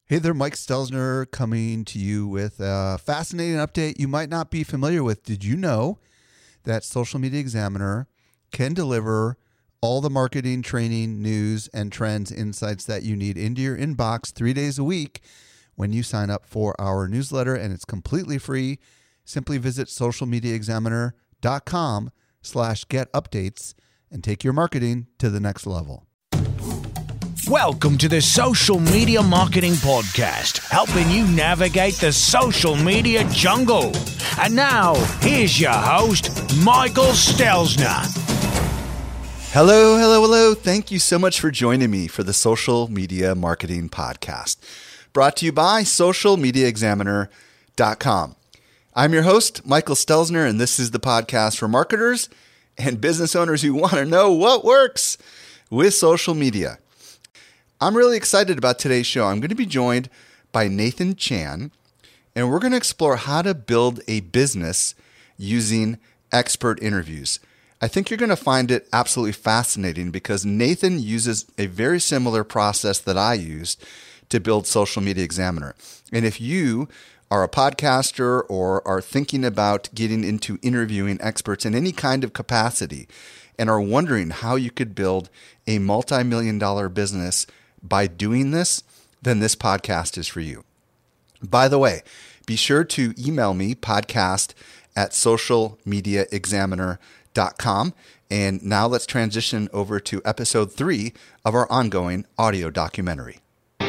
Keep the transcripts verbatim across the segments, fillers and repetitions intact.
Hey there, Mike Stelzner coming to you with a fascinating update you might not be familiar with. Did you know that Social Media Examiner can deliver all the marketing, training, news, and trends insights that you need into your inbox three days a week when you sign up for our newsletter, and it's completely free. Simply visit socialmediaexaminer.com slash get updates and take your marketing to the next level. Welcome to the Social Media Marketing Podcast, helping you navigate the social media jungle. And now, here's your host, Michael Stelzner. Hello, hello, hello. Thank you so much for joining me for the Social Media Marketing Podcast, brought to you by social media examiner dot com. I'm your host, Michael Stelzner, and this is the podcast for marketers and business owners who want to know what works with social media. I'm really excited about today's show. I'm going to be joined by Nathan Chan, and we're going to explore how to build a business using expert interviews. I think you're going to find it absolutely fascinating because Nathan uses a very similar process that I used to build Social Media Examiner. And if you are a podcaster or are thinking about getting into interviewing experts in any kind of capacity and are wondering how you could build a multi-million dollar business by doing this, then this podcast is for you. By the way, be sure to email me, podcast at social media examiner dot com. And now let's transition over to episode three of our ongoing audio documentary.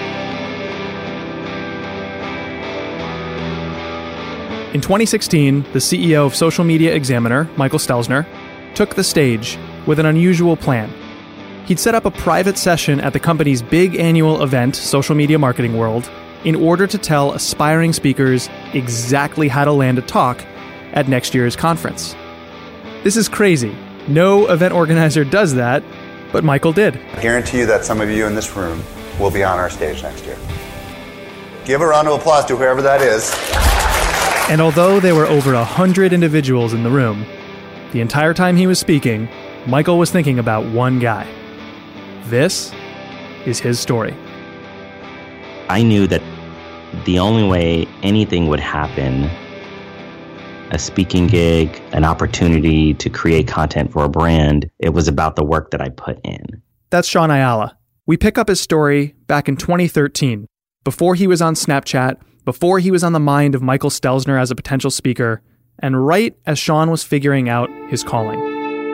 In twenty sixteen, the C E O of Social Media Examiner, Michael Stelzner, took the stage with an unusual plan. He'd set up a private session at the company's big annual event, Social Media Marketing World, in order to tell aspiring speakers exactly how to land a talk at next year's conference. This is crazy. No event organizer does that, but Michael did. I guarantee you that some of you in this room will be on our stage next year. Give a round of applause to whoever that is. And although there were over a hundred individuals in the room, the entire time he was speaking, Michael was thinking about one guy. This is his story. I knew that the only way anything would happen, a speaking gig, an opportunity to create content for a brand, it was about the work that I put in. That's Sean Ayala. We pick up his story back in twenty thirteen, before he was on Snapchat, before he was on the mind of Michael Stelzner as a potential speaker, and right as Sean was figuring out his calling.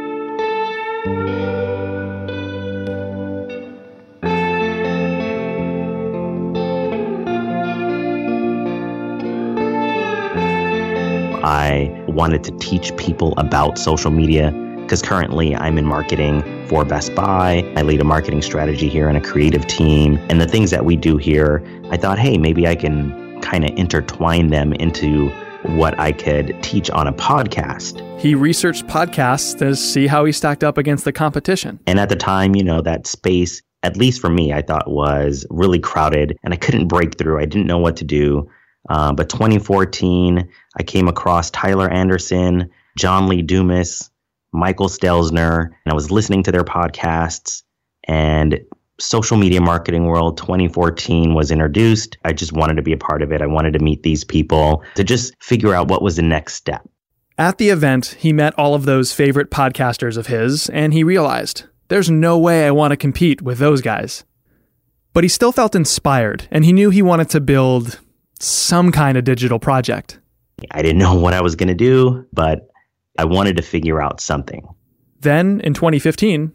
I wanted to teach people about social media because currently I'm in marketing for Best Buy. I lead a marketing strategy here and a creative team. And the things that we do here, I thought, hey, maybe I can kind of intertwine them into what I could teach on a podcast. He researched podcasts to see how he stacked up against the competition. And at the time, you know, that space, at least for me, I thought was really crowded and I couldn't break through. I didn't know what to do. Uh, but twenty fourteen, I came across Tyler Anderson, John Lee Dumas, Michael Stelzner, and I was listening to their podcasts, and Social Media Marketing World twenty fourteen was introduced. I just wanted to be a part of it. I wanted to meet these people to just figure out what was the next step. At the event, he met all of those favorite podcasters of his, and he realized, there's no way I want to compete with those guys. But he still felt inspired, and he knew he wanted to build some kind of digital project. I didn't know what I was going to do, but I wanted to figure out something. Then, in twenty fifteen,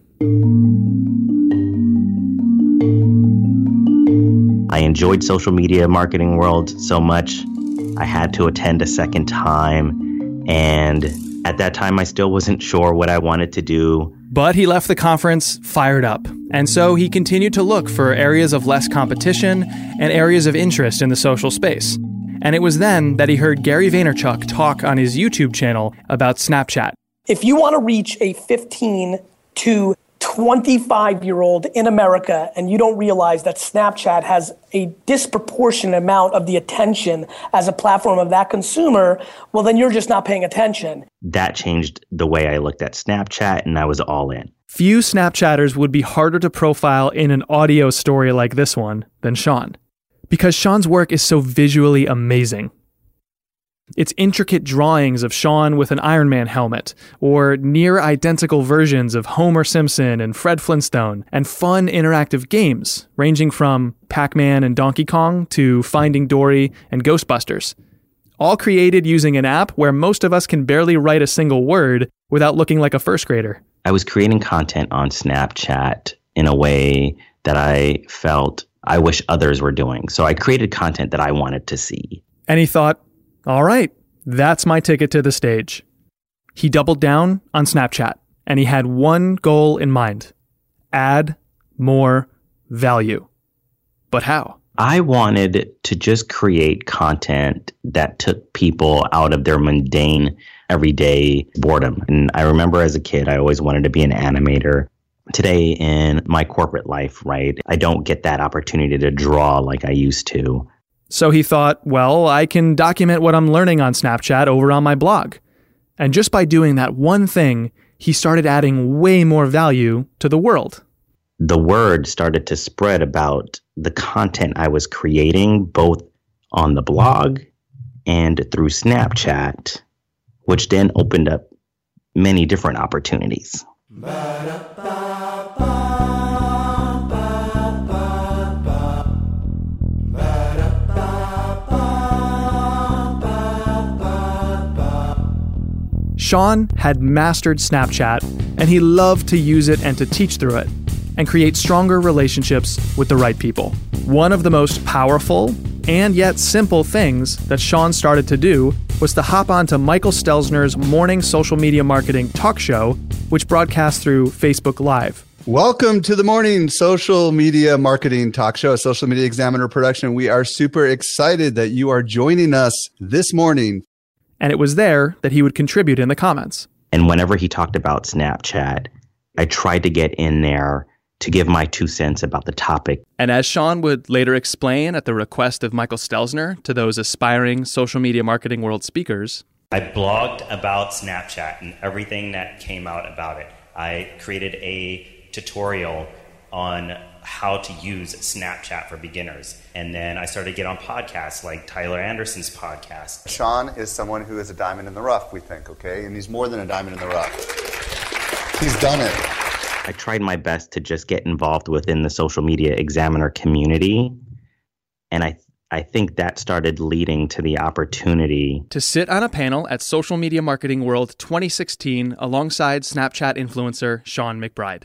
I enjoyed Social Media Marketing World so much, I had to attend a second time. And at that time, I still wasn't sure what I wanted to do. But he left the conference fired up. And so he continued to look for areas of less competition and areas of interest in the social space. And it was then that he heard Gary Vaynerchuk talk on his YouTube channel about Snapchat. If you want to reach a fifteen to twenty-five-year-old in America and you don't realize that Snapchat has a disproportionate amount of the attention as a platform of that consumer, well, then you're just not paying attention. That changed the way I looked at Snapchat, and I was all in. Few Snapchatters would be harder to profile in an audio story like this one than Sean. because Sean's work is so visually amazing. It's intricate drawings of Sean with an Iron Man helmet, or near-identical versions of Homer Simpson and Fred Flintstone, and fun interactive games, ranging from Pac-Man and Donkey Kong to Finding Dory and Ghostbusters. All created using an app where most of us can barely write a single word without looking like a first grader. I was creating content on Snapchat in a way that I felt I wish others were doing. So I created content that I wanted to see. And he thought, all right, that's my ticket to the stage. He doubled down on Snapchat, and he had one goal in mind: add more value. But how? I wanted to just create content that took people out of their mundane, everyday boredom. And I remember as a kid, I always wanted to be an animator. Today in my corporate life, right, I don't get that opportunity to draw like I used to. So he thought, well, I can document what I'm learning on Snapchat over on my blog. And just by doing that one thing, he started adding way more value to the world. The word started to spread about the content I was creating, both on the blog and through Snapchat, which then opened up many different opportunities. Sean had mastered Snapchat, and he loved to use it and to teach through it, and create stronger relationships with the right people. One of the most powerful and yet simple things that Sean started to do was to hop on to Michael Stelzner's morning social media marketing talk show, which broadcasts through Facebook Live. Welcome to the morning social media marketing talk show, a Social Media Examiner production. We are super excited that you are joining us this morning. And it was there that he would contribute in the comments. And whenever he talked about Snapchat, I tried to get in there to give my two cents about the topic. And as Sean would later explain at the request of Michael Stelzner to those aspiring social media marketing world speakers, I blogged about Snapchat and everything that came out about it. I created a tutorial on how to use Snapchat for beginners. And then I started to get on podcasts like Tyler Anderson's podcast. Sean is someone who is a diamond in the rough, we think, okay? And he's more than a diamond in the rough. He's done it. I tried my best to just get involved within the Social Media Examiner community. And I I think that started leading to the opportunity to sit on a panel at Social Media Marketing World twenty sixteen alongside Snapchat influencer Sean McBride.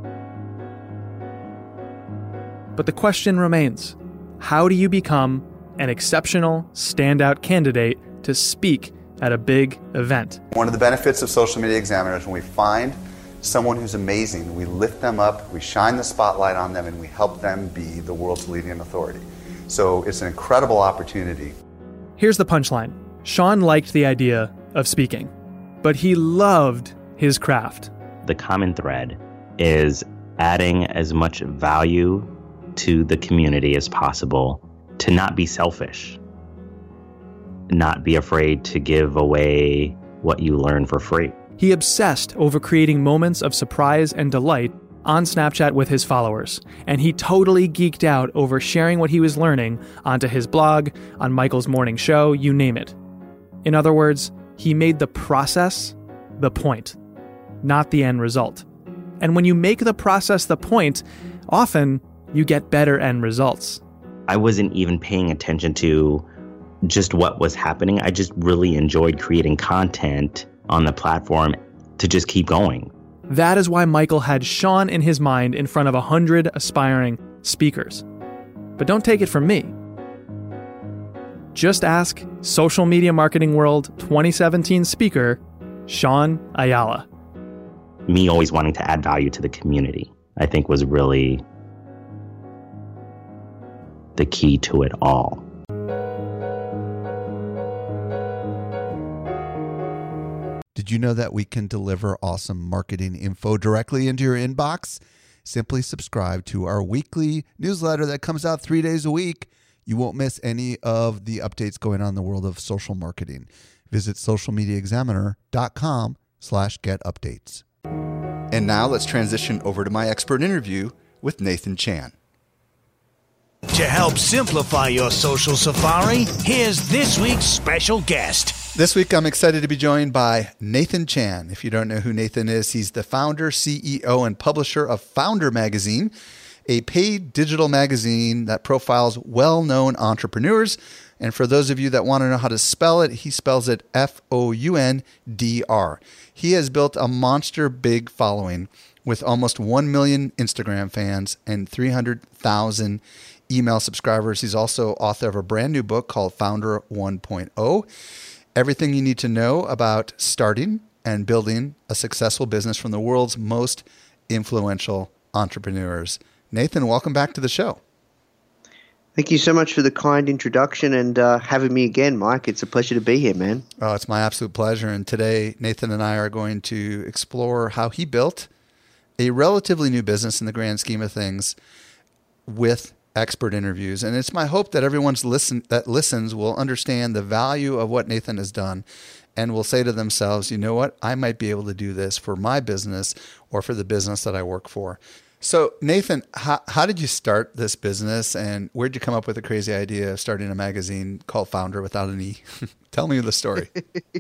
But the question remains, how do you become an exceptional, standout candidate to speak at a big event? One of the benefits of Social Media Examiners, when we find someone who's amazing, we lift them up, we shine the spotlight on them, and we help them be the world's leading authority. So it's an incredible opportunity. Here's the punchline. Sean liked the idea of speaking, but he loved his craft. The common thread is adding as much value to the community as possible, to not be selfish, not be afraid to give away what you learn for free. He obsessed over creating moments of surprise and delight on Snapchat with his followers, and he totally geeked out over sharing what he was learning onto his blog, on Michael's morning show, you name it. In other words, he made the process the point, not the end result. And when you make the process the point, often you get better end results. I wasn't even paying attention to just what was happening. I just really enjoyed creating content on the platform to just keep going. That is why Michael had Sean in his mind in front of a hundred aspiring speakers. But don't take it from me. Just ask Social Media Marketing World twenty seventeen speaker, Sean Ayala. Me always wanting to add value to the community, I think, was really the key to it all. Did you know that we can deliver awesome marketing info directly into your inbox? Simply subscribe to our weekly newsletter that comes out three days a week. You won't miss any of the updates going on in the world of social marketing. Visit socialmediaexaminer.com slash get updates. And now let's transition over to my expert interview with Nathan Chan. To help simplify your social safari, here's this week's special guest. This week, I'm excited to be joined by Nathan Chan. If you don't know who Nathan is, he's the founder, C E O, and publisher of Founder Magazine, a paid digital magazine that profiles well-known entrepreneurs. And for those of you that want to know how to spell it, he spells it F O U N D R. He has built a monster big following with almost one million Instagram fans and three hundred thousand email subscribers. He's also author of a brand new book called Founder one point oh. Everything you need to know about starting and building a successful business from the world's most influential entrepreneurs. Nathan, welcome back to the show. Thank you so much for the kind introduction and uh, having me again, Mike. It's a pleasure to be here, man. Oh, it's my absolute pleasure. And today, Nathan and I are going to explore how he built a relatively new business in the grand scheme of things with expert interviews. And it's my hope that everyone's listen that listens will understand the value of what Nathan has done and will say to themselves, you know what, I might be able to do this for my business or for the business that I work for. So Nathan, how, how did you start this business and where'd you come up with the crazy idea of starting a magazine called Founder without an E? Tell me the story.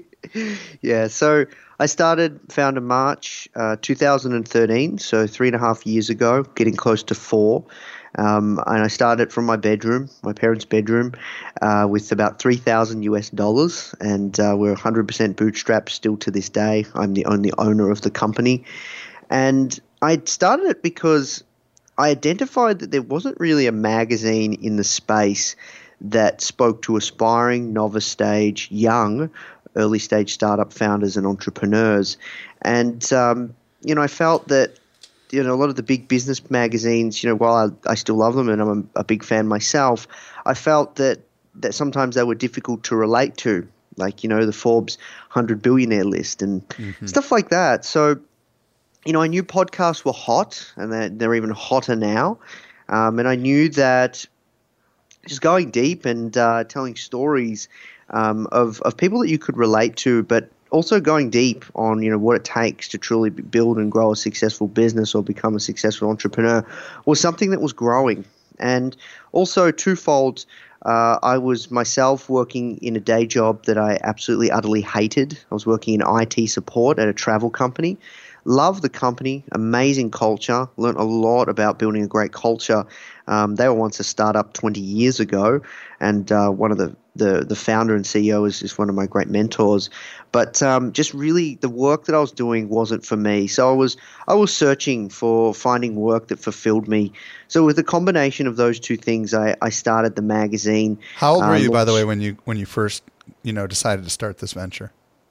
Yeah, so I started Founder March uh, two thousand thirteen, so three and a half years ago, getting close to four. Um, and I started from my bedroom, my parents' bedroom, uh, with about three thousand U S dollars. And uh, we're one hundred percent bootstrapped still to this day. I'm the only owner of the company. And I started it because I identified that there wasn't really a magazine in the space that spoke to aspiring, novice stage, young, early stage startup founders and entrepreneurs. And, um, you know, I felt that, you know, a lot of the big business magazines, you know, while I, I still love them and I'm a, a big fan myself, I felt that, that sometimes they were difficult to relate to, like, you know, the Forbes one hundred billionaire list and mm-hmm. stuff like that. So, you know, I knew podcasts were hot and they're, they're even hotter now. Um, and I knew that just going deep and uh, telling stories um, of, of people that you could relate to, but also going deep on, you know, what it takes to truly build and grow a successful business or become a successful entrepreneur was something that was growing. And also twofold, uh, I was myself working in a day job that I absolutely utterly hated. I was working in I T support at a travel company. Love the company, amazing culture, learned a lot about building a great culture. Um, they were once a startup twenty years ago, and uh, one of the, the, the founder and C E O is, is one of my great mentors. But um, just really the work that I was doing wasn't for me. So I was I was searching for finding work that fulfilled me. So with a combination of those two things, I, I started the magazine. How old were um, you, by the way, when you when you first you know decided to start this venture?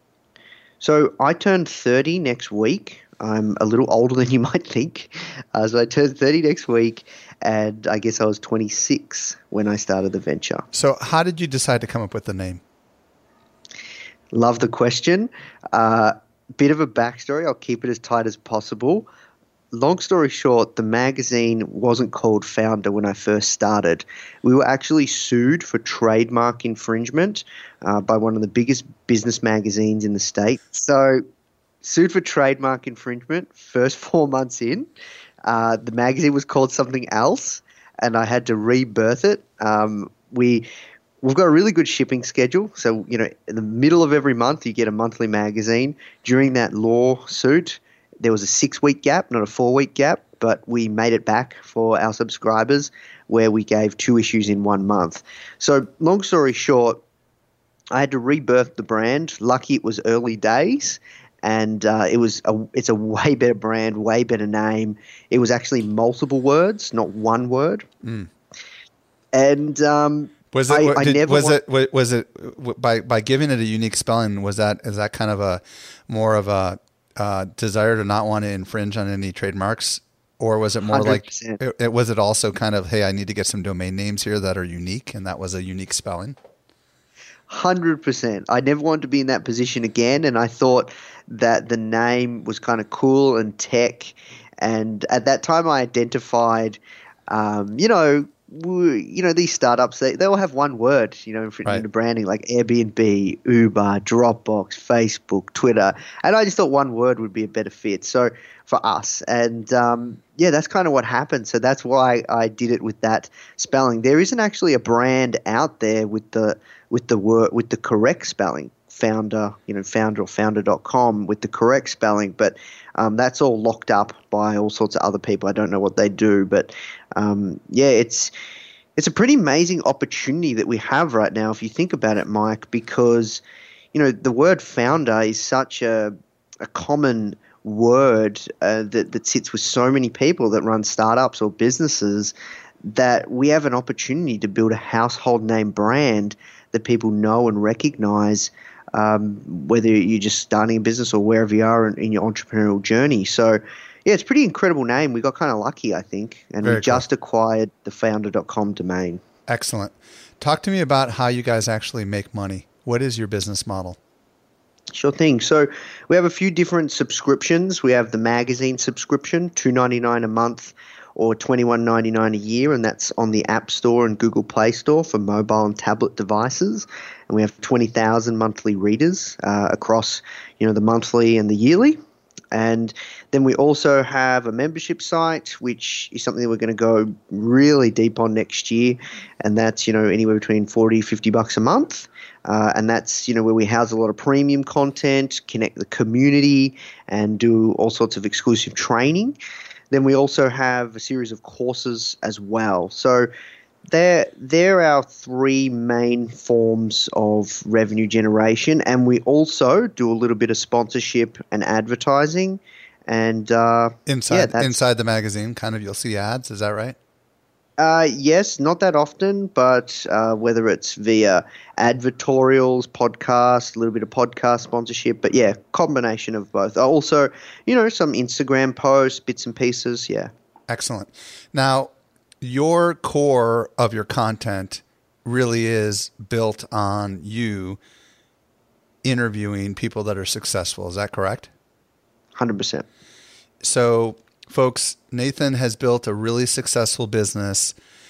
So I turned thirty next week. I'm a little older than you might think. Uh, so I turned thirty next week, and I guess I was twenty-six when I started the venture. So how did you decide to come up with the name? Love the question. Uh, bit of a backstory. I'll keep it as tight as possible. Long story short, the magazine wasn't called Founder when I first started. We were actually sued for trademark infringement uh, by one of the biggest business magazines in the state. So sued for trademark infringement, first four months in. Uh, the magazine was called something else, and I had to rebirth it. Um, we, we've got a really good shipping schedule. So, you know, in the middle of every month, you get a monthly magazine. During that lawsuit, there was a six-week gap, not a four-week gap, but we made it back for our subscribers where we gave two issues in one month. So long story short, I had to rebirth the brand. Lucky it was early days. And uh, it was a, it's a way better brand, way better name. It was actually multiple words, not one word. Mm. And um, was it? I, Did, I never was want- it? Was it by by giving it a unique spelling? Was that is that kind of a more of a uh, desire to not want to infringe on any trademarks, or was it more one hundred percent. like it, it was it also kind of, hey, I need to get some domain names here that are unique, and that was a unique spelling? one hundred percent. I never wanted to be in that position again, and I thought that the name was kind of cool and tech. And at that time, I identified, um, you know, we, you know, these startups, they, they all have one word, you know, for Right. the branding, like Airbnb, Uber, Dropbox, Facebook, Twitter. And I just thought one word would be a better fit. So for us, and um, yeah, that's kind of what happened. So that's why I did it with that spelling. There isn't actually a brand out there with the with the word with the correct spelling. Founder, you know, founder or founder dot com with the correct spelling, but um, that's all locked up by all sorts of other people. I don't know what they do, but um, yeah, it's it's a pretty amazing opportunity that we have right now, if you think about it, Mike, because you know the word founder is such a a common word uh, that that sits with so many people that run startups or businesses, that we have an opportunity to build a household name brand that people know and recognize. Um, whether you're just starting a business or wherever you are in, in your entrepreneurial journey. So, yeah, it's a pretty incredible name. We got kind of lucky, I think, and Very we just acquired the founder dot com domain. Excellent. Talk to me about how you guys actually make money. What is your business model? Sure thing. So we have a few different subscriptions. We have the magazine subscription, two dollars and ninety-nine cents a month or twenty-one dollars and ninety-nine cents a year, and that's on the App Store and Google Play Store for mobile and tablet devices. And we have twenty thousand monthly readers uh, across, you know, the monthly and the yearly. And then we also have a membership site, which is something that we're going to go really deep on next year. And that's, you know, anywhere between forty, fifty bucks a month. Uh, and that's, you know, where we house a lot of premium content, connect the community, and do all sorts of exclusive training. Then we also have a series of courses as well. So they're, they're our three main forms of revenue generation. And we also do a little bit of sponsorship and advertising. And uh, Inside yeah, inside the magazine, kind of you'll see ads. Is that right? Uh, yes, not that often, but uh, whether it's via advertorials, podcasts, a little bit of podcast sponsorship, but yeah, combination of both. Also, you know, some Instagram posts, bits and pieces, yeah. Excellent. Now, your core of your content really is built on you interviewing people that are successful. Is that correct? one hundred percent. So, folks, Nathan has built a really successful business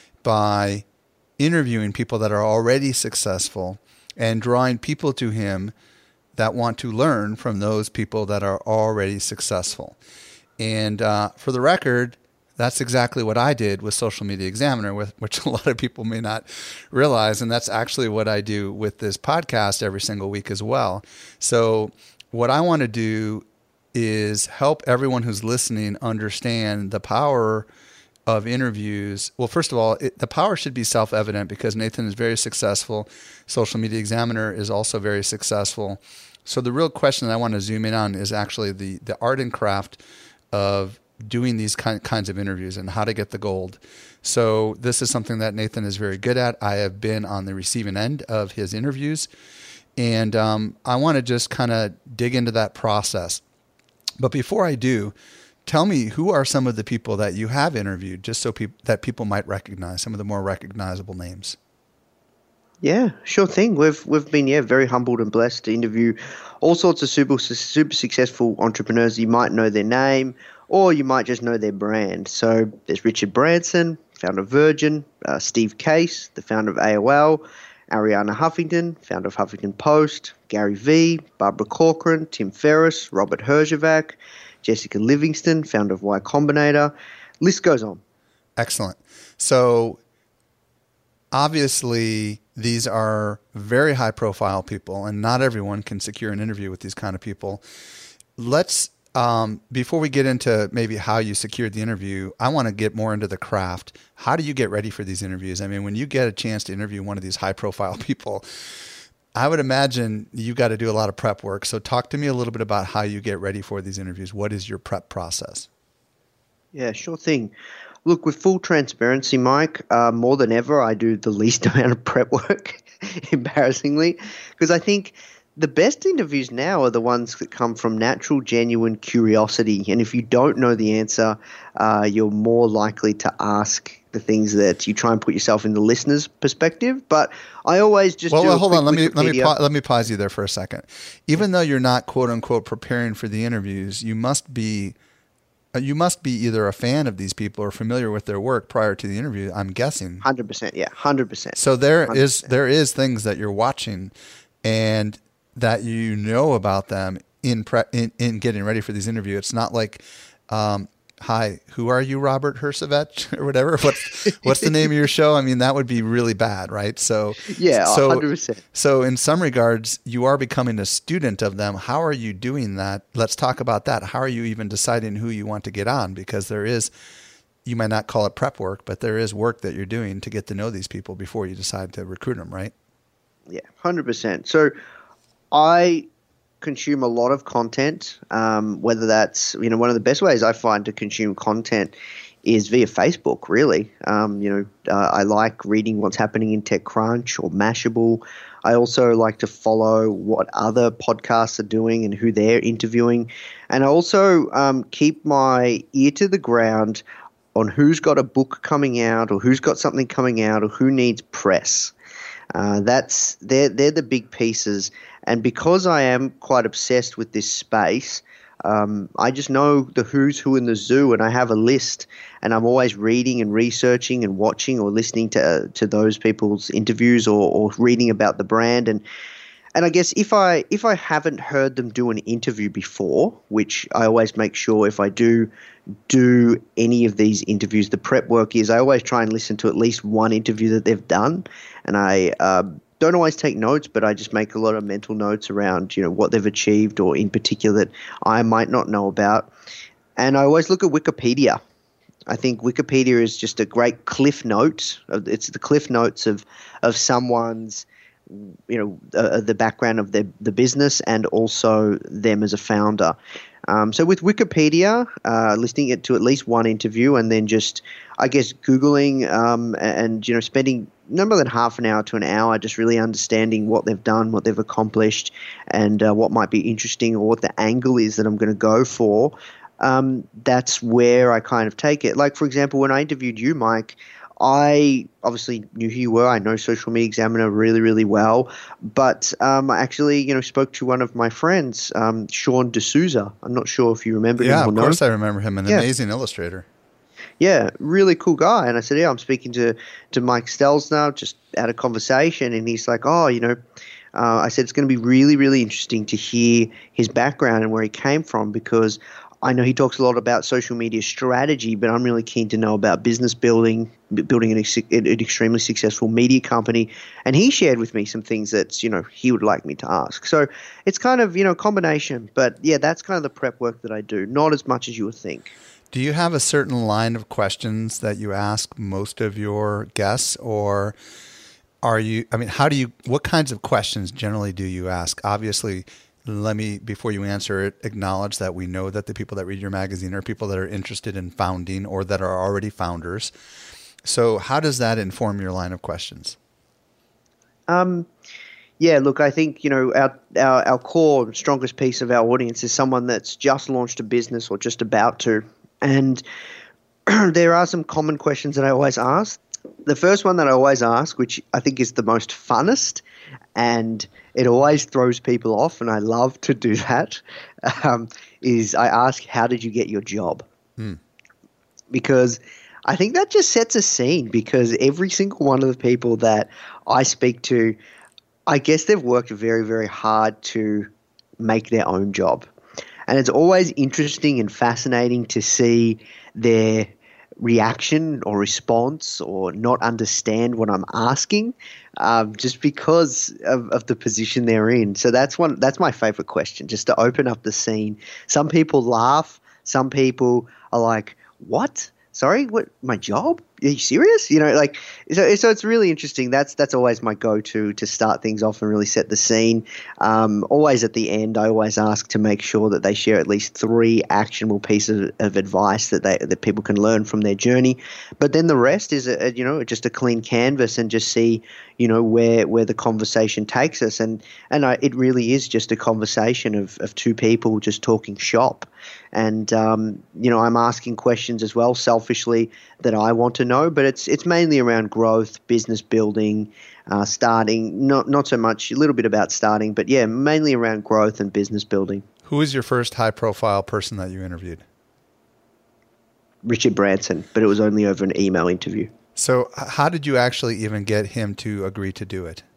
by interviewing people that are already successful and drawing people to him that want to learn from those people that are already successful. And uh, for the record, that's exactly what I did with Social Media Examiner, with, which a lot of people may not realize. And that's actually what I do with this podcast every single week as well. So what I want to do is help everyone who's listening understand the power of interviews. Well, first of all, it, the power should be self-evident because Nathan is very successful. Social Media Examiner is also very successful. So the real question that I want to zoom in on is actually the, the art and craft of doing these kind, kinds of interviews and how to get the gold. So this is something that Nathan is very good at. I have been on the receiving end of his interviews, and um, I want to just kind of dig into that process. But before I do, tell me, who are some of the people that you have interviewed, just so peop- that people might recognize some of the more recognizable names? Yeah, sure thing. We've we've been yeah very humbled and blessed to interview all sorts of super super successful entrepreneurs. You might know their name, or you might just know their brand. So there's Richard Branson, founder of Virgin, uh, Steve Case, the founder of A O L, Arianna Huffington, founder of Huffington Post, Gary Vee, Barbara Corcoran, Tim Ferriss, Robert Herjavec, Jessica Livingston, founder of Y Combinator. List goes on. Excellent. So obviously these are very high profile people, and not everyone can secure an interview with these kind of people. Let's, um, before we get into maybe how you secured the interview, I want to get more into the craft. How do you get ready for these interviews? I mean, when you get a chance to interview one of these high profile people, I would imagine you got to do a lot of prep work. So talk to me a little bit about how you get ready for these interviews. What is your prep process? Yeah, sure thing. Look, with full transparency, Mike, uh, more than ever, I do the least amount of prep work, embarrassingly, because I think the best interviews now are the ones that come from natural, genuine curiosity. And if you don't know the answer, uh, you're more likely to ask the things that you try and put yourself in the listener's perspective. But I always just well, do well a hold quick on. Let me let me Wikipedia. pa- let me pause you there for a second. Even though you're not quote unquote preparing for the interviews, you must be you must be either a fan of these people or familiar with their work prior to the interview, I'm guessing. one hundred percent, yeah, one hundred percent. So there one hundred percent. is there is things that you're watching and that you know about them in pre- in, in getting ready for these interviews. It's not like, um, hi, who are you, Robert Herjavec, or whatever? What's what's the name of your show? I mean, that would be really bad, right? So yeah, so, one hundred percent. So in some regards, you are becoming a student of them. How are you doing that? Let's talk about that. How are you even deciding who you want to get on? Because there is, you might not call it prep work, but there is work that you're doing to get to know these people before you decide to recruit them, right? Yeah, one hundred percent. So I consume a lot of content, um, whether that's, you know, one of the best ways I find to consume content is via Facebook, really. Um, you know, uh, I like reading what's happening in TechCrunch or Mashable. I also like to follow what other podcasts are doing and who they're interviewing. And I also um, keep my ear to the ground on who's got a book coming out or who's got something coming out or who needs press. Uh, that's they're they're the big pieces, and because I am quite obsessed with this space, um, I just know the who's who in the zoo, and I have a list, and I'm always reading and researching and watching or listening to uh, to those people's interviews or, or reading about the brand, and and I guess if I if I haven't heard them do an interview before, which I always make sure if I do do any of these interviews, the prep work is I always try and listen to at least one interview that they've done, and I uh, don't always take notes, but I just make a lot of mental notes around, you know, what they've achieved or in particular that I might not know about. And I always look at Wikipedia. I think Wikipedia is just a great cliff note. It's the cliff notes of of someone's, you know, uh, the background of their the business and also them as a founder. Um, so with Wikipedia, uh, listening it to at least one interview and then just, I guess, Googling um, and, you know, spending no more than half an hour to an hour just really understanding what they've done, what they've accomplished, and uh, what might be interesting or what the angle is that I'm going to go for, um, that's where I kind of take it. Like, for example, when I interviewed you, Mike, I obviously knew who you were. I know Social Media Examiner really, really well. But um, I actually, you know, spoke to one of my friends, um, Sean D'Souza. I'm not sure if you remember yeah, him or of not. course I remember him. An yeah. amazing illustrator. Yeah, really cool guy. And I said, yeah, I'm speaking to, to Mike Stelzner, just had a conversation. And he's like, oh, you know, uh, I said it's going to be really, really interesting to hear his background and where he came from because I know he talks a lot about social media strategy, but I'm really keen to know about business building, building an, ex- an extremely successful media company. And he shared with me some things that, you know, he would like me to ask. So it's kind of, you know, a combination. But yeah, that's kind of the prep work that I do. Not as much as you would think. Do you have a certain line of questions that you ask most of your guests, or are you, I mean, how do you, what kinds of questions generally do you ask? Obviously, let me, before you answer it, acknowledge that we know that the people that read your magazine are people that are interested in founding or that are already founders. So how does that inform your line of questions? Um, yeah, look, I think, you know, our, our, our core, strongest piece of our audience is someone that's just launched a business or just about to. And there are some common questions that I always ask. The first one that I always ask, which I think is the most funnest, and it always throws people off, and I love to do that, um, is I ask, how did you get your job? Hmm. Because I think that just sets a scene, because every single one of the people that I speak to, I guess they've worked very, very hard to make their own job. And it's always interesting and fascinating to see their reaction or response or not understand what I'm asking, um, just because of, of the position they're in. So that's one. That's my favorite question, just to open up the scene. Some people laugh. Some people are like, "What? Sorry, what? My job? Are you serious?" You know, like, so. So it's really interesting. That's that's always my go-to to start things off and really set the scene. Um, always at the end, I always ask to make sure that they share at least three actionable pieces of advice that they that people can learn from their journey. But then the rest is, a, a, you know, just a clean canvas and just see, you know, where where the conversation takes us. And and I, it really is just a conversation of of two people just talking shop. And um, you know, I'm asking questions as well, selfishly, that I want to know, but it's it's mainly around growth, business building, uh, starting. Not not so much, a little bit about starting, but yeah, mainly around growth and business building. Who was your first high-profile person that you interviewed? Richard Branson, but it was only over an email interview. So how did you actually even get him to agree to do it?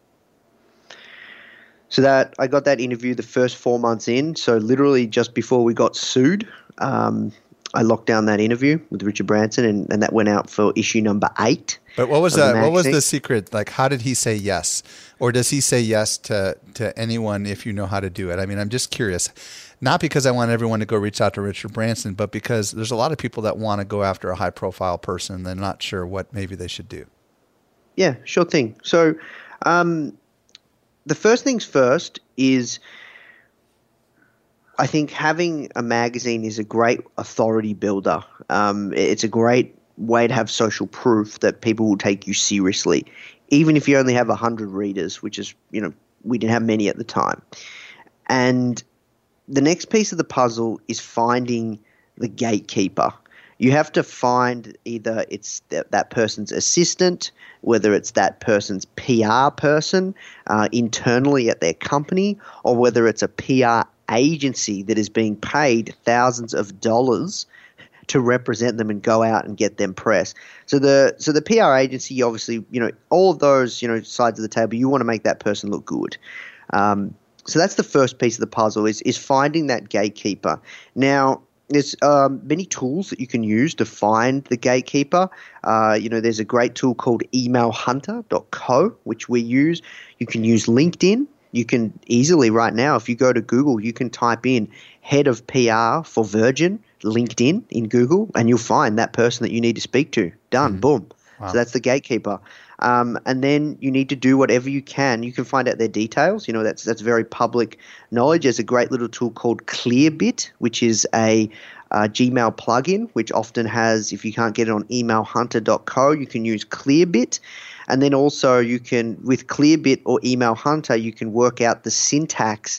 So that I got that interview the first four months in. So literally just before we got sued, um, I locked down that interview with Richard Branson, and, and that went out for issue number eight. But what was the that? What was magazine. the secret? Like, how did he say yes, or does he say yes to to anyone if you know how to do it? I mean, I'm just curious. Not because I want everyone to go reach out to Richard Branson, but because there's a lot of people that want to go after a high profile person and they're not sure what maybe they should do. Yeah, sure thing. So um, the first things first is I think having a magazine is a great authority builder. Um, it's a great way to have social proof that people will take you seriously, even if you only have one hundred readers, which is, you know, we didn't have many at the time. And the next piece of the puzzle is finding the gatekeeper. You have to find either it's that, that person's assistant, whether it's that person's P R person uh, internally at their company, or whether it's a P R agency that is being paid thousands of dollars to represent them and go out and get them press. So the so the P R agency, obviously, you know, all of those, you know, sides of the table, you want to make that person look good. Um, so that's the first piece of the puzzle is is finding that gatekeeper. Now, there's um, many tools that you can use to find the gatekeeper. Uh, you know, there's a great tool called email hunter dot co, which we use. You can use LinkedIn. You can easily right now, if you go to Google, you can type in head of P R for Virgin, LinkedIn in Google, and you'll find that person that you need to speak to. Done. Mm. Boom. Wow. So that's the gatekeeper. Um, and then you need to do whatever you can. You can find out their details. You know, that's that's very public knowledge. There's a great little tool called Clearbit, which is a uh, Gmail plugin, which often has, if you can't get it on email hunter dot co, you can use Clearbit. And then also you can, with Clearbit or Email Hunter, you can work out the syntax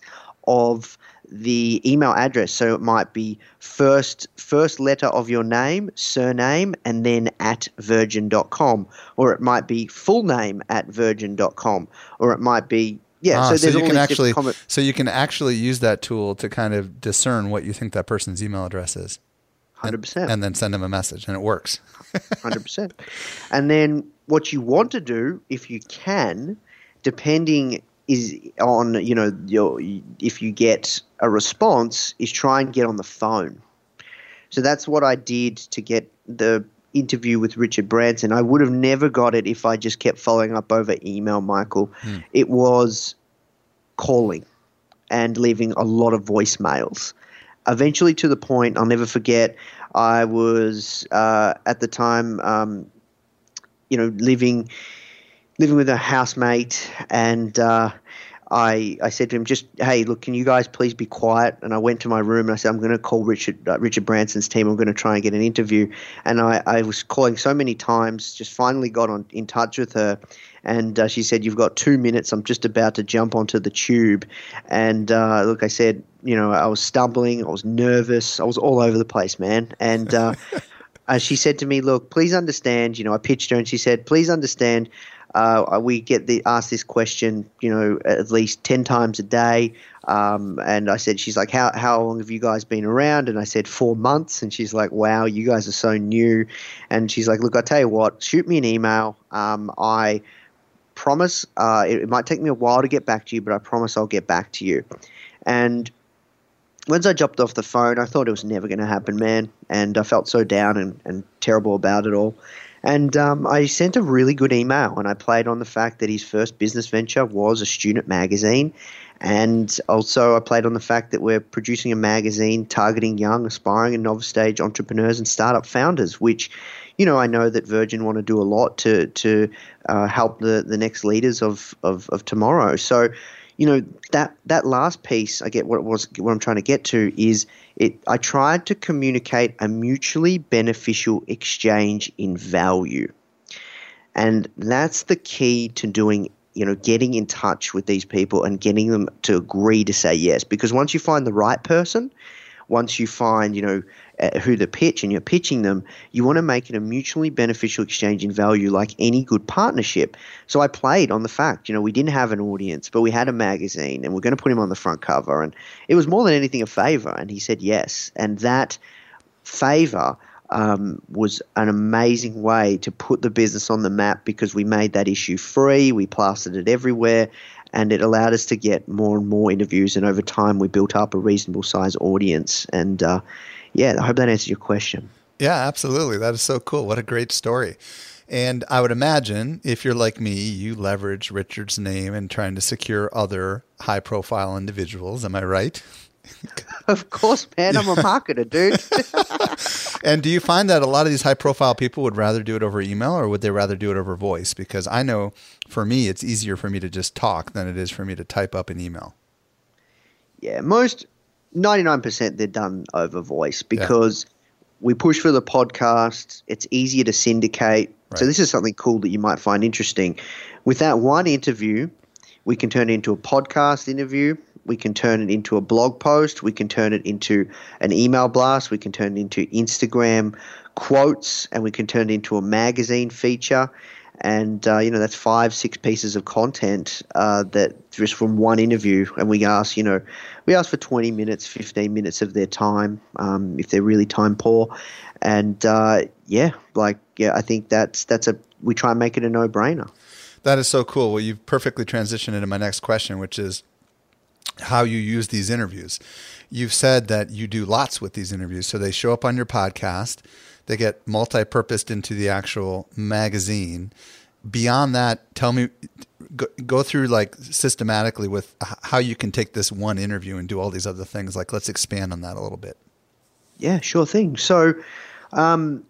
of the email address. So it might be first first letter of your name, surname, and then at virgin dot com. Or it might be full name at virgin dot com. Or it might be, yeah. Ah, so there's so you all can these actually, different comment- so you can actually use that tool to kind of discern what you think that person's email address is. one hundred percent. And, and then send them a message, and it works. one hundred percent. And then what you want to do, if you can, depending is on, you know, your, if you get a response, is try and get on the phone. So that's what I did to get the interview with Richard Branson. I would have never got it if I just kept following up over email, Michael. Hmm. It was calling and leaving a lot of voicemails. Eventually, to the point, I'll never forget, I was uh, at the time, um, you know, living living with a housemate, and uh, I I said to him, just, hey, look, can you guys please be quiet? And I went to my room and I said, I'm going to call Richard uh, Richard Branson's team. I'm going to try and get an interview. And I, I was calling so many times, just finally got on in touch with her. And uh, she said, you've got two minutes. I'm just about to jump onto the tube. And uh, look, I said, you know, I was stumbling. I was nervous. I was all over the place, man. And uh, uh, she said to me, look, please understand, you know, I pitched her and she said, please understand, uh, we get the asked this question, you know, at least ten times a day. Um, and I said, she's like, how, how long have you guys been around? And I said, four months. And she's like, wow, you guys are so new. And she's like, look, I tell you what, shoot me an email. Um, I promise uh, it, it might take me a while to get back to you, but I promise I'll get back to you. And once I jumped off the phone, I thought it was never going to happen, man. And I felt so down and, and terrible about it all. And um, I sent a really good email, and I played on the fact that his first business venture was a student magazine. And also I played on the fact that we're producing a magazine targeting young, aspiring and novice stage entrepreneurs and startup founders, which, you know, I know that Virgin want to do a lot to to uh, help the, the next leaders of, of, of tomorrow. So, you know, that that last piece, I get what it was, what I'm trying to get to is it. I tried to communicate a mutually beneficial exchange in value, and that's the key to doing. You know, getting in touch with these people and getting them to agree to say yes. Because once you find the right person, once you find, you know, uh, who to pitch and you're pitching them, you want to make it a mutually beneficial exchange in value like any good partnership. So I played on the fact, you know, we didn't have an audience, but we had a magazine and we're going to put him on the front cover. And it was more than anything a favor. And he said yes. And that favor um, was an amazing way to put the business on the map because we made that issue free, we plastered it everywhere, and it allowed us to get more and more interviews. And over time, we built up a reasonable size audience. And uh, yeah, I hope that answers your question. Yeah, absolutely. That is so cool. What a great story. And I would imagine if you're like me, you leverage Richard's name in trying to secure other high profile individuals. Am I right? Of course, man. I'm a marketer, dude. And do you find that a lot of these high profile people would rather do it over email, or would they rather do it over voice? Because I know for me, it's easier for me to just talk than it is for me to type up an email. Yeah, most ninety-nine percent they're done over voice because yeah. we push for the podcast. It's easier to syndicate. Right. So this is something cool that you might find interesting. With that one interview, we can turn it into a podcast interview. We can turn it into a blog post. We can turn it into an email blast. We can turn it into Instagram quotes, and we can turn it into a magazine feature. And, uh, you know, that's five, six pieces of content uh, that just from one interview. And we ask, you know, we ask for twenty minutes, fifteen minutes of their time um, if they're really time poor. And, uh, yeah, like, yeah, I think that's, that's a, we try and make it a no-brainer. That is so cool. Well, you've perfectly transitioned into my next question, which is how you use these interviews. You've said that you do lots with these interviews. So they show up on your podcast. They get multi-purposed into the actual magazine. Beyond that, tell me, go, go through like systematically with how you can take this one interview and do all these other things. Like, let's expand on that a little bit. Yeah, sure thing. So um,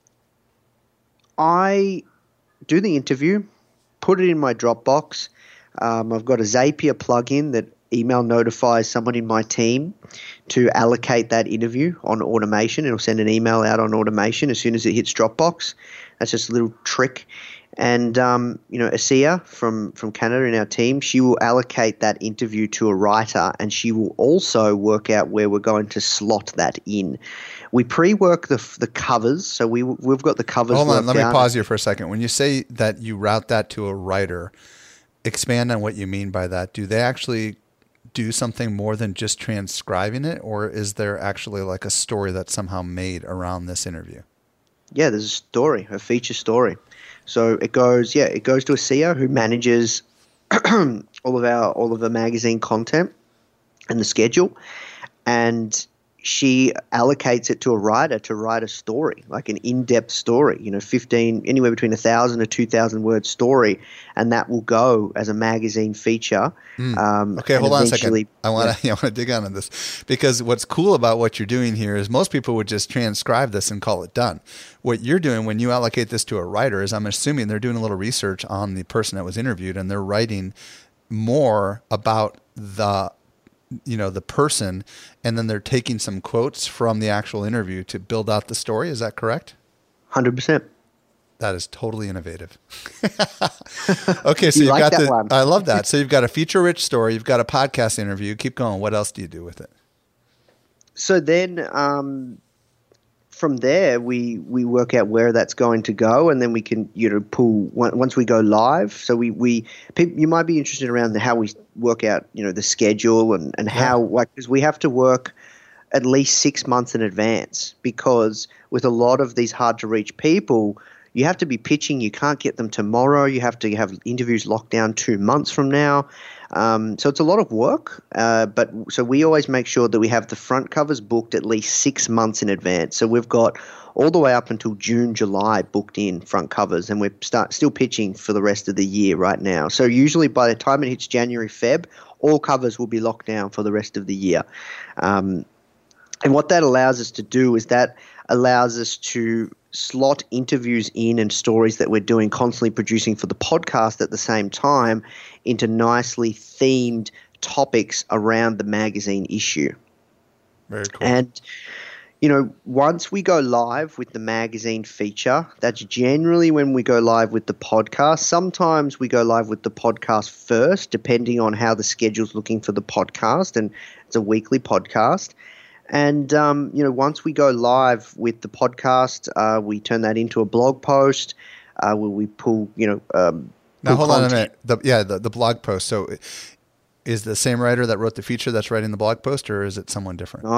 I do the interview, put it in my Dropbox. Um, I've got a Zapier plugin that email notifies someone in my team to allocate that interview on automation. It'll send an email out on automation as soon as it hits Dropbox. That's just a little trick. And, um, you know, Asia from, from Canada in our team, she will allocate that interview to a writer, and she will also work out where we're going to slot that in. We pre-work the the covers, so we, we've got the covers Hold on, let out. me pause you for a second. When you say that you route that to a writer, expand on what you mean by that. Do they actually do something more than just transcribing it, or is there actually like a story that's somehow made around this interview? Yeah, there's a story, a feature story. So it goes, yeah, it goes to a C E O who manages all of our all of the magazine content and the schedule, and she allocates it to a writer to write a story, like an in-depth story, you know, fifteen, anywhere between a thousand or two thousand word story, and that will go as a magazine feature. Mm. Um, okay, hold on a second. I want to yeah. I want to dig on this, because what's cool about what you're doing here is most people would just transcribe this and call it done. What you're doing when you allocate this to a writer is, I'm assuming they're doing a little research on the person that was interviewed, and they're writing more about the you know, the person, and then they're taking some quotes from the actual interview to build out the story. Is that correct? one hundred percent. That is totally innovative. Okay, so you you've like got that the, one. I love that. So you've got a feature-rich story, you've got a podcast interview. Keep going. What else do you do with it? So then um, from there, we, we work out where that's going to go, and then we can, you know, pull once we go live. So we, we people, you might be interested around how we work out, you know, the schedule and, and how, like, because we have to work at least six months in advance, because with a lot of these hard to reach people, you have to be pitching. You can't get them tomorrow. You have to have interviews locked down two months from now. Um, so it's a lot of work, uh, but so we always make sure that we have the front covers booked at least six months in advance. So we've got all the way up until June, July booked in front covers, and we're start, still pitching for the rest of the year right now. So usually by the time it hits January, Feb, all covers will be locked down for the rest of the year. Um, and what that allows us to do is that allows us to slot interviews in and stories that we're doing, constantly producing for the podcast at the same time, into nicely themed topics around the magazine issue. Very cool. And, you know, once we go live with the magazine feature, that's generally when we go live with the podcast. Sometimes we go live with the podcast first, depending on how the schedule's looking for the podcast, and it's a weekly podcast. And, um, you know, once we go live with the podcast, uh, we turn that into a blog post uh, where we pull, you know, um, now hold content. on a minute. The, yeah, the, the blog post. So is the same writer that wrote the feature that's writing the blog post, or is it someone different? No,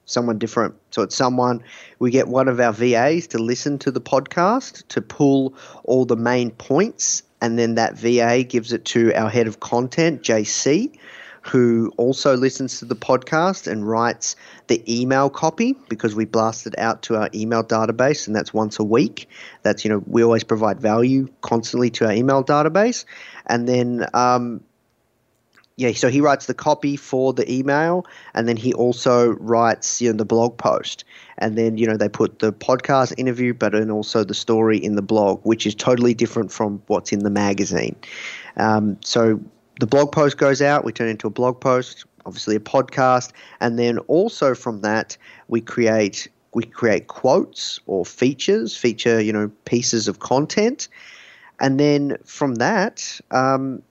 someone different. So it's someone, we get one of our V As to listen to the podcast, to pull all the main points, and then that V A gives it to our head of content, J C, who also listens to the podcast and writes the email copy, because we blast it out to our email database, and that's once a week. That's, you know, we always provide value constantly to our email database. And then, um, yeah, so he writes the copy for the email, and then he also writes, you know, the blog post. And then, you know, they put the podcast interview, but then also the story in the blog, which is totally different from what's in the magazine. Um, so the blog post goes out, we turn it into a blog post, obviously a podcast, and then also from that we create we create quotes or features, feature, you know, pieces of content. And then from that, um,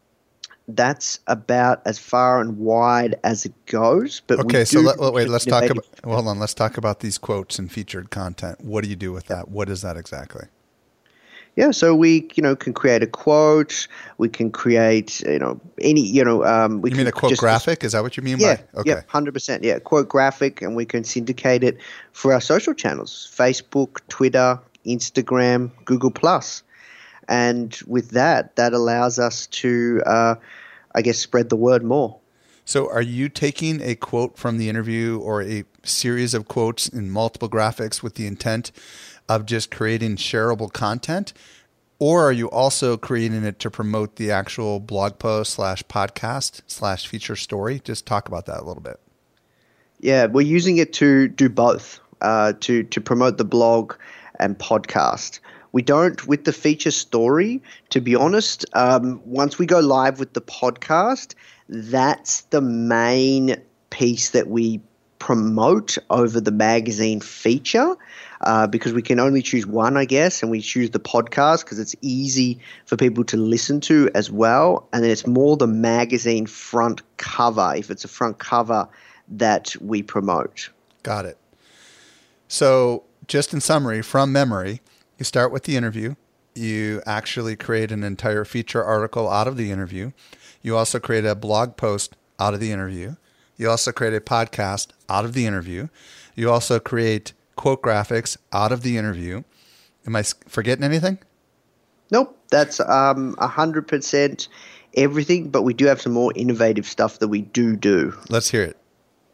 that's about as far and wide as it goes. But okay, we so do let, wait, let's talk innovative- about, hold on, let's talk about these quotes and featured content. What do you do with that? What is that exactly? Yeah, so we, you know, can create a quote. We can create, you know, any, you know, um, we you can mean a quote just, graphic? Is that what you mean yeah, by? Okay. Yeah, one hundred percent. Yeah, quote graphic, and we can syndicate it for our social channels: Facebook, Twitter, Instagram, Google Plus. And with that, that allows us to, uh, I guess, spread the word more. So are you taking a quote from the interview or a series of quotes in multiple graphics with the intent of just creating shareable content? Or are you also creating it to promote the actual blog post slash podcast slash feature story? Just talk about that a little bit. Yeah, we're using it to do both, uh, to, to promote the blog and podcast. We don't, with the feature story, to be honest, um, once we go live with the podcast, that's the main piece that we promote over the magazine feature, uh, because we can only choose one, I guess, and we choose the podcast because it's easy for people to listen to as well. And then it's more the magazine front cover, if it's a front cover, that we promote. Got it. So just in summary, from memory, you start with the interview. You actually create an entire feature article out of the interview. You also create a blog post out of the interview. You also create a podcast out of the interview. You also create quote graphics out of the interview. Am I forgetting anything? Nope, that's um, one hundred percent everything, but we do have some more innovative stuff that we do do. Let's hear it.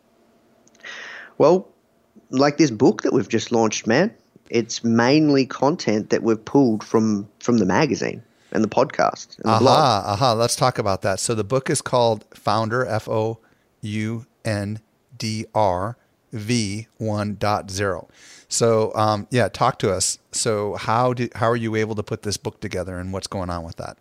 Well, like this book that we've just launched, man, it's mainly content that we've pulled from, from the magazine and the podcast and the aha, blog. aha. Let's talk about that. So the book is called Founder, F O U N D R V one point oh. So, um, yeah, talk to us. So how do, how are you able to put this book together, and what's going on with that?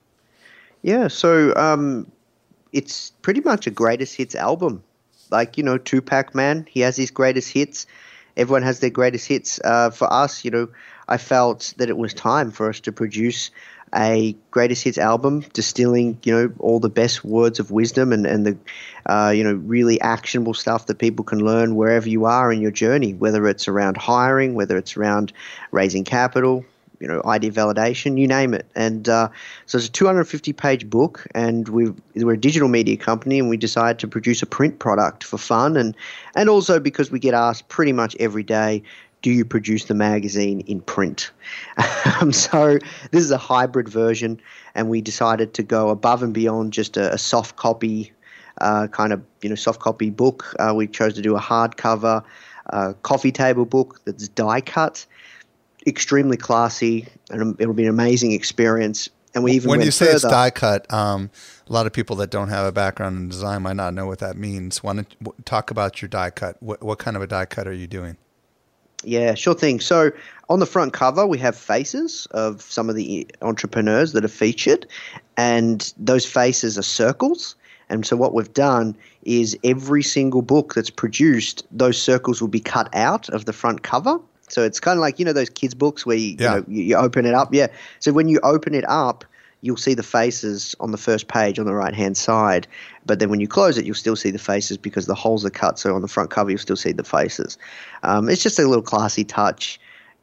Yeah, so um, it's pretty much a greatest hits album. Like, you know, Tupac, man, he has his greatest hits. Everyone has their greatest hits. Uh, for us, you know, I felt that it was time for us to produce a greatest hits album, distilling, you know, all the best words of wisdom and, and the, uh, you know, really actionable stuff that people can learn wherever you are in your journey, whether it's around hiring, whether it's around raising capital, you know, idea validation, you name it. And uh, so it's a two hundred fifty page book, and we we're a digital media company, and we decided to produce a print product for fun, and, and also because we get asked pretty much every day, do you produce the magazine in print? um, so this is a hybrid version, and we decided to go above and beyond just a, a soft copy uh, kind of, you know, soft copy book. Uh, we chose to do a hardcover uh, coffee table book that's die cut, extremely classy, and it'll be an amazing experience. And we even when went you say further. it's die cut, um, a lot of people that don't have a background in design might not know what that means. Why don't you talk about your die cut? What, what kind of a die cut are you doing? Yeah, sure thing. So on the front cover, we have faces of some of the entrepreneurs that are featured, and those faces are circles. And so what we've done is every single book that's produced, those circles will be cut out of the front cover. So it's kind of like, you know, those kids' books where you, Yeah. you know, you, you open it up. Yeah. So when you open it up, you'll see the faces on the first page on the right-hand side. But then when you close it, you'll still see the faces because the holes are cut. So on the front cover, you'll still see the faces. Um, it's just a little classy touch.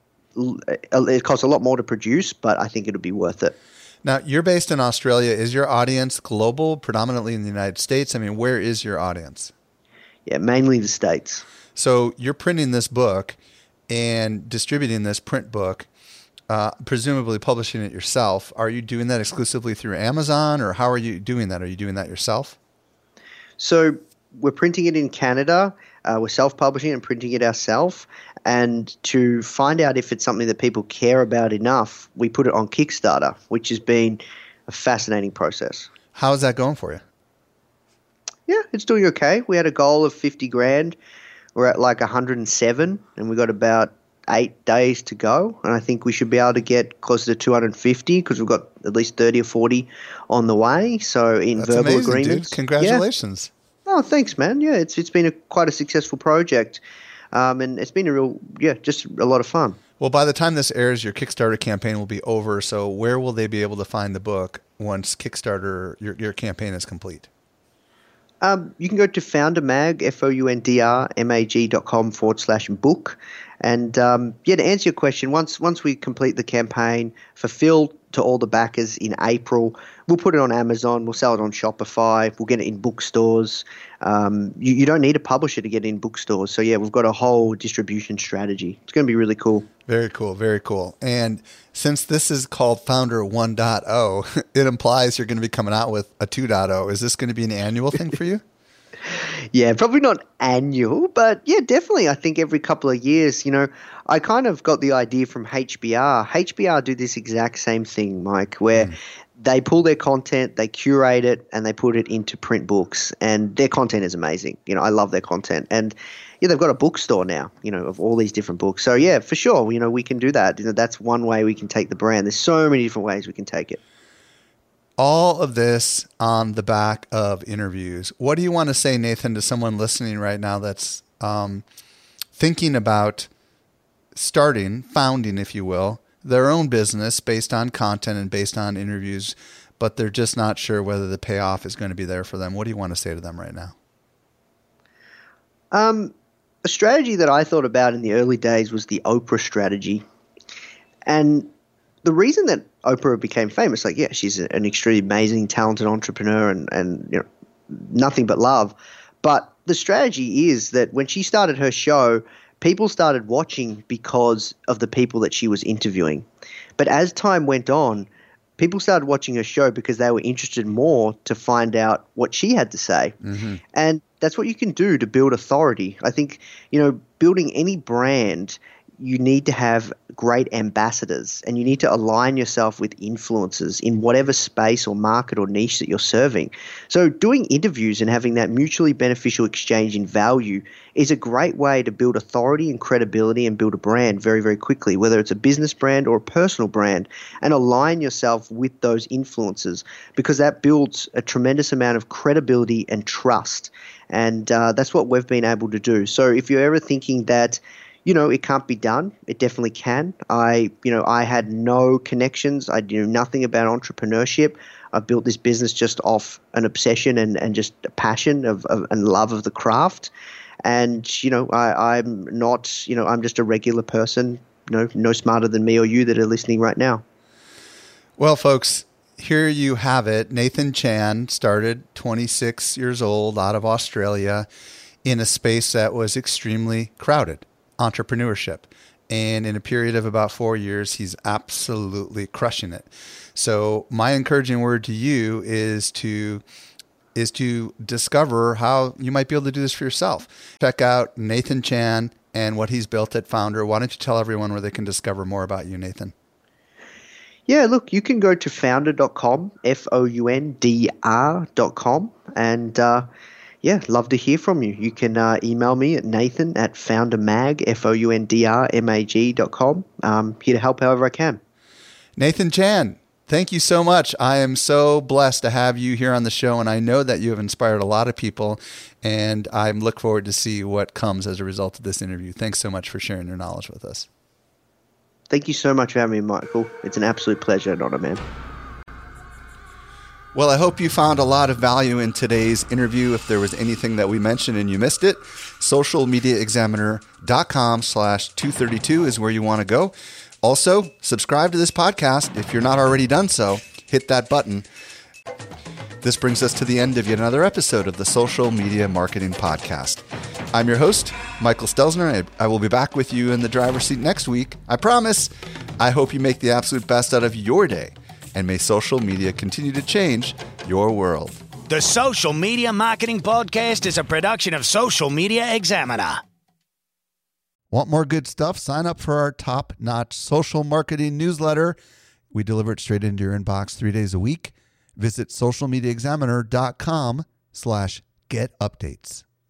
It costs a lot more to produce, but I think it'll be worth it. Now, you're based in Australia. Is your audience global, predominantly in the United States? I mean, where is your audience? Yeah, mainly the States. So you're printing this book and distributing this print book, uh, presumably publishing it yourself. Are you doing that exclusively through Amazon, or how are you doing that? Are you doing that yourself? So we're printing it in Canada. Uh, we're self-publishing and printing it ourselves. And to find out if it's something that people care about enough, we put it on Kickstarter, which has been a fascinating process. How is that going for you? Yeah, it's doing okay. We had a goal of fifty grand. We're at like one hundred seven, and we've got about eight days to go. And I think we should be able to get closer to two hundred fifty because we've got at least thirty or forty on the way. So in That's verbal amazing, agreements. Dude. Congratulations. Yeah. Oh, thanks, man. Yeah, it's it's been a, quite a successful project. Um, and it's been a real, yeah, just a lot of fun. Well, by the time this airs, your Kickstarter campaign will be over. So where will they be able to find the book once Kickstarter, your, your campaign is complete? Um, you can go to foundermag, F O U N D R M A G dot com forward slash book. And um, yeah, to answer your question, once once we complete the campaign, fulfill to all the backers in April, we'll put it on Amazon, we'll sell it on Shopify, we'll get it in bookstores. Um, you, you don't need a publisher to get it in bookstores. So yeah, we've got a whole distribution strategy. It's going to be really cool. Very cool, very cool. And since this is called Founder one point oh, it implies you're going to be coming out with a two point oh. Is this going to be an annual thing for you? Yeah, probably not annual, but yeah, definitely. I think every couple of years, you know, I kind of got the idea from H B R. H B R do this exact same thing, Mike, where mm. they pull their content, they curate it, and they put it into print books. And their content is amazing. You know, I love their content. And yeah, they've got a bookstore now, you know, of all these different books. So yeah, for sure, you know, we can do that. You know, that's one way we can take the brand. There's so many different ways we can take it. All of this on the back of interviews. What do you want to say, Nathan, to someone listening right now that's um, thinking about starting, founding, if you will, their own business based on content and based on interviews, but they're just not sure whether the payoff is going to be there for them? What do you want to say to them right now? Um, a strategy that I thought about in the early days was the Oprah strategy. And the reason that Oprah became famous, like, yeah, she's an extremely amazing, talented entrepreneur and, and you know, nothing but love. But the strategy is that when she started her show, people started watching because of the people that she was interviewing. But as time went on, people started watching her show because they were interested more to find out what she had to say. Mm-hmm. And that's what you can do to build authority. I think, you know, building any brand, you need to have great ambassadors and you need to align yourself with influencers in whatever space or market or niche that you're serving. So doing interviews and having that mutually beneficial exchange in value is a great way to build authority and credibility and build a brand very, very quickly, whether it's a business brand or a personal brand, and align yourself with those influencers because that builds a tremendous amount of credibility and trust. And uh, that's what we've been able to do. So if you're ever thinking that, you know, it can't be done, it definitely can. I, you know, I had no connections. I knew nothing about entrepreneurship. I built this business just off an obsession and, and just a passion of, of and love of the craft. And, you know, I, I'm not, you know, I'm just a regular person, you know, no smarter than me or you that are listening right now. Well, folks, here you have it. Nathan Chan started twenty-six years old out of Australia in a space that was extremely crowded. Entrepreneurship. And in a period of about four years, he's absolutely crushing it. So my encouraging word to you is to is to discover how you might be able to do this for yourself. Check out Nathan Chan and what he's built at Founder. Why don't you tell everyone where they can discover more about you, Nathan? Yeah, look, you can go to founder dot com, F O U N D R dot com, and uh, yeah, love to hear from you. You can uh, email me at Nathan at foundermag, F O U N D R M A G dot com. Um, here to help however I can. Nathan Chan, thank you so much. I am so blessed to have you here on the show, and I know that you have inspired a lot of people, and I look forward to see what comes as a result of this interview. Thanks so much for sharing your knowledge with us. Thank you so much for having me, Michael. It's an absolute pleasure and honor, man. Well, I hope you found a lot of value in today's interview. If there was anything that we mentioned and you missed it, social media examiner dot com slash two thirty-two is where you want to go. Also, subscribe to this podcast. If you're not already done so, hit that button. This brings us to the end of yet another episode of the Social Media Marketing Podcast. I'm your host, Michael Stelzner. I, I will be back with you in the driver's seat next week. I promise. I hope you make the absolute best out of your day, and may social media continue to change your world. The Social Media Marketing Podcast is a production of Social Media Examiner. Want more good stuff? Sign up for our top-notch social marketing newsletter. We deliver it straight into your inbox three days a week. Visit socialmediaexaminer.com slash get updates.